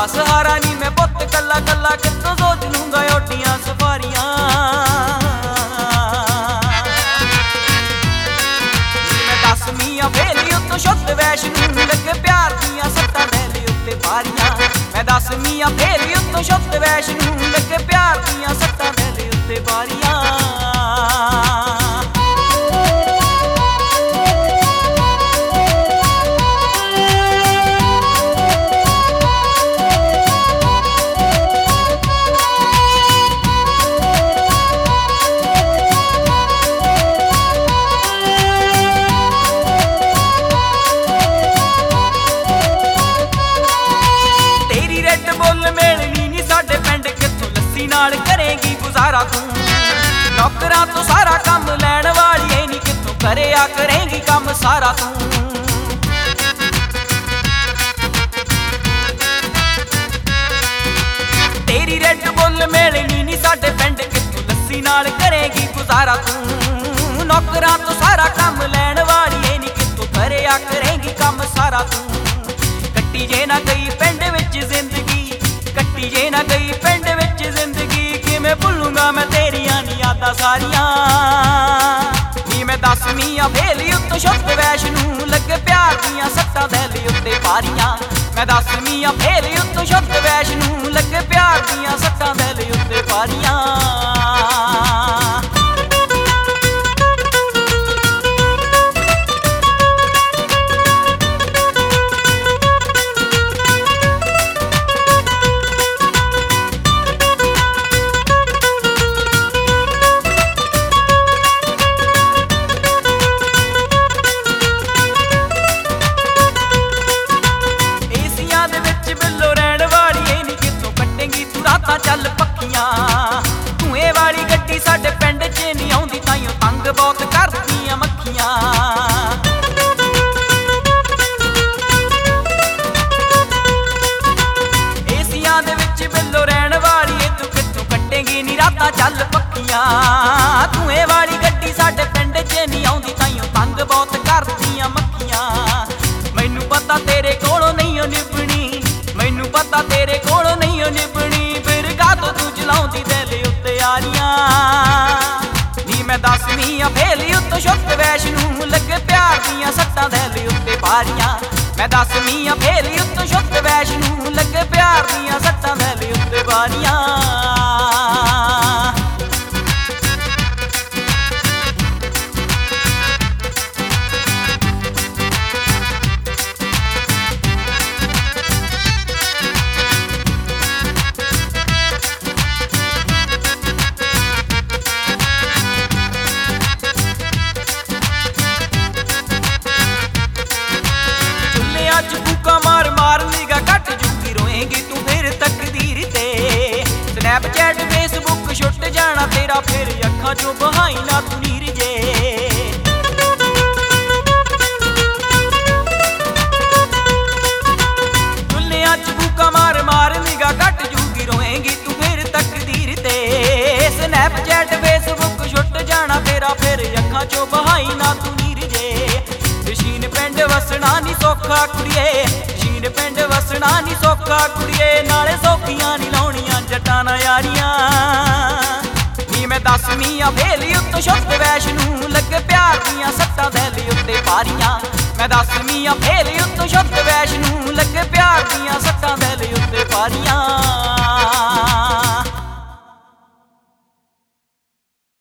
सहारा नी मैं पुत कला कला कितों सोच लूंगा ओटियां सफारियां। मैं 10वीं फेली उत्तों शुद्ध वैष्णो लगे प्यार दियां सट्टां दहली उत्ते पारियां। मैं 10वीं फेली उत्तों शुद्ध वैष्णो लगे प्यार दियां सट्टां दहली उत्ते पारियां। करेगी गुजारा तू नौकरां तो सारा काम लैण वाली है नी कितों करेया करेगी काम सारा तू। तेरी रेड बुल मिलनी नी साडे पिंड कितों लस्सी नाल करेगी गुजारा तू नौकरां तो सारा काम लैण वाली है नी कितों करेया करेगी काम सारा तू। कट्टी जे ना गई पिंड विच जिंदगी कट्टी जे ना गई पिंड विच जिंदगी मैं भुलूंगा मैं तेरियां नी यादां सारियां। नी मैं 10वीं फेली उत्तों शुद्ध वैष्णो लगे प्यार दियां सट्टां दहली उत्ते पारियां। मैं 10वीं फेली उत्तों शुद्ध वैष्णो लगे प्यार दियां सट्टां दहली उत्ते पारियां। चल पक्खियां धुएं वाली गड्डी साडे पिंड च नहीं आउंदी ताइयों तंग बहुत करदियां मक्खियां। एसियां दे विच बिल्लो रहण वाली तू कित्थों कट्टेगी नी रातां चल पक्खियां। धुएं वाली गड्डी साडे पिंड च नहीं आउंदी ताइयों तंग बहुत करदियां मक्खियां। मैनू पता तेरे कोलों नहीं ओ निभनी मैनू पता तेरे कोलों नहीं ओ निभनी तू चलाउंदी दहली उत्ते यारियां। नी मैं 10वीं फेली उत्तों शुद्ध वैष्णो लगे प्यार दियां सट्टां दहली उत्ते पारियां। मैं 10वीं फेली उत्तों शुद्ध वैष्णो लगे प्यार दियां सट्टां दहली उत्ते पारियां। स्नैपचैट फेसबुक छुट जाना तेरा फिर अखां चों बहाई ना तू नीर जे। दुनिया च भूखा मार मार निगाह कट जूगी रोएंगी तू फिर तकदीर ते। स्नैपचैट फेसबुक छुट जाना तेरा फिर अखां चों बहाई ना तू नीर जे। शहीन पिंड वसना नी सौखा कुड़िए शहीन पिंड वसना नी सौखा कुड़िए नाले सौखियां नी लाउणियां जट्टां नाल यारियां। नी मैं 10वीं फेली उत्तों शुद्ध वैष्णो लगे प्यार दियां सट्टां दहली उत्ते पारियां। मैं 10वीं फेली उत्तों शुद्ध वैष्णो लगे प्यार दियां सट्टां दहली उत्ते पारियां।